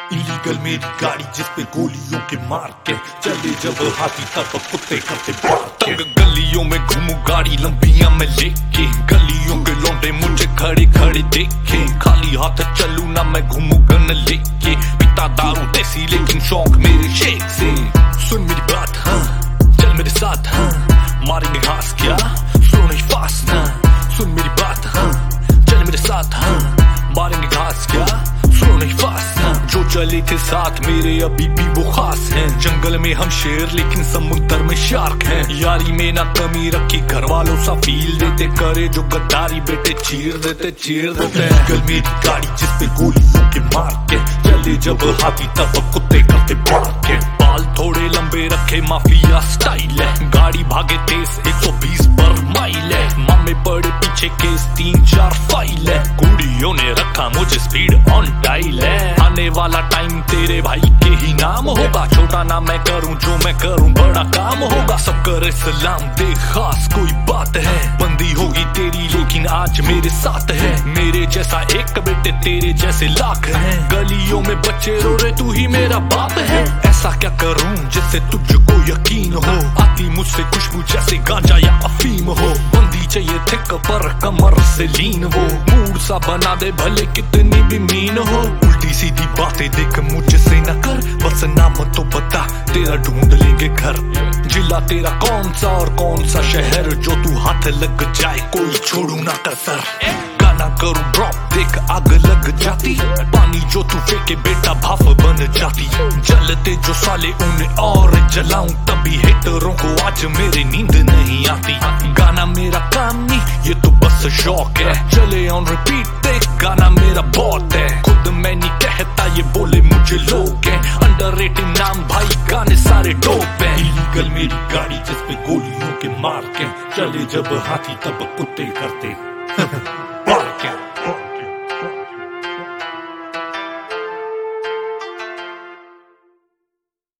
illegal मेरी गाड़ी जिस पे गोलियों के मार के चले जब हाथी तब कुत्ते करते बार गलियों में घूमू गाड़ी लंबियां में लेके गलियों के लौंडे मुझे खड़े खड़े देखे खाली हाथ चलू ना मैं घूमू गन लेके पीता दारू देसी लेकिन शौक मेरे शेख से सुन मेरी बात हाँ चल मेरे साथ हाँ मारेंगे घास क्या स्लो नहीं फास्ट ना सुन मेरी बात हाँ चल मेरे साथ हाँ मारेंगे घास क्या स्लो नहीं फास्ट ना जो चले थे साथ मेरे अभी भी वो खास हैं जंगल में हम शेर लेकिन समुद्र में शार्क हैं यारी में ना कमी रखी घर वालों सा फील देते करे जो गद्दारी बेटे चीर देते इलीगल मेरी गाड़ी जिस पे गोलियों के मार के चले जब हाथी तब कुत्ते करते बार के बाल थोड़े लंबे रखे माफिया स्टाइल है गाड़ी भागे तेज 120 पर माइल है मामे पड़े पीछे केस 3-4 फाइल है कुड़ियों ने रखा मुझे स्पीड ऑन डायल है आने वाला टाइम तेरे भाई के ही नाम होगा छोटा ना मैं करूं जो मैं करूं बड़ा काम होगा सब करे सलाम दे खास कोई बात है बंदी होगी तेरी लेकिन आज मेरे साथ है मेरे जैसा एक बेटे तेरे जैसे लाख हैं गलियों में बच्चे रो रहे तू ही मेरा बाप है ऐसा क्या करूं जिससे तुझको यकीन हो आती मुझसे खुशबू जैसे गांजा या अफीम हो बंदी चाहिए थिक पर कमर से लीन वो मूड सा बना दे भले कितनी भी मीन हो उल्टी सीधी बातें देख मुझसे न कर बस नाम तो बता तेरा ढूंढ लेंगे घर जिला तेरा कौन सा और कौन सा शहर जो तू हाथ लग जाए कोई छोड़ू ना कसर गाना करूं ड्रॉप देख आग लग जाती पानी जो तू फेंके बेटा भाप बन जाती जलते जो साले उन्हें और जलाऊं तभी हेटरों को आज मेरी नींद नहीं आती गाना मेरा काम नहीं ये तो बस शौक है चले ऑन रिपीट देख गाना मेरा बहुत है खुद मैं नहीं कहता ये बोले मुझे लोग हैं अंडररेटेड नाम भाई गाने सारे डोप हैं इलीगल मेरी गाड़ी जिस पे गोलियों के मार के चले जब हाथी तब कुत्ते करते